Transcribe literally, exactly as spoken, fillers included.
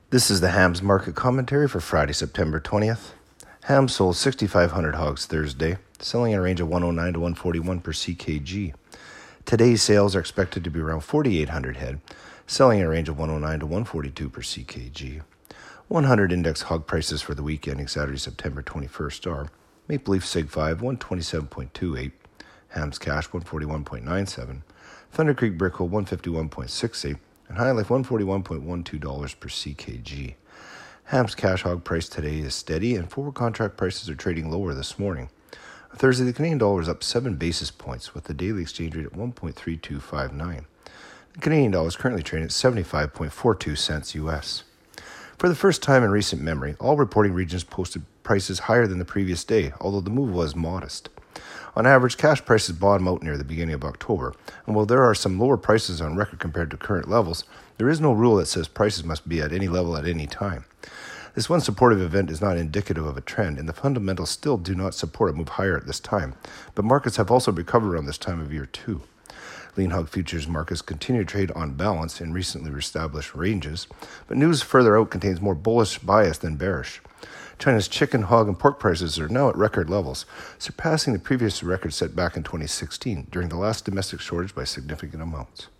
This is the Hams Market Commentary for Friday, September twentieth. Hams sold six thousand five hundred hogs Thursday, selling in a range of one oh nine to one forty-one per C K G. Today's sales are expected to be around forty-eight hundred head, selling in a range of one oh nine to one forty-two per C K G. one hundred index hog prices for the week ending Saturday, September twenty-first are Maple Leaf Sig five, one twenty-seven point two eight, Hams Cash, one forty-one point nine seven, Thunder Creek Brickle, one fifty-one point six eight, and High Life, one forty-one point one two dollars per C K G. Hams cash hog price today is steady, and forward contract prices are trading lower this morning. On Thursday, the Canadian dollar is up seven basis points, with the daily exchange rate at one point three two five nine. The Canadian dollar is currently trading at seventy-five point four two cents U S. For the first time in recent memory, all reporting regions posted prices higher than the previous day, although the move was modest. On average, cash prices bottom out near the beginning of October, and while there are some lower prices on record compared to current levels, there is no rule that says prices must be at any level at any time. This one supportive event is not indicative of a trend, and the fundamentals still do not support a move higher at this time, but markets have also recovered around this time of year too. Lean hog futures markets continue to trade on balance in recently established ranges, but news further out contains more bullish bias than bearish. China's chicken, hog, and pork prices are now at record levels, surpassing the previous record set back in twenty sixteen during the last domestic shortage by significant amounts.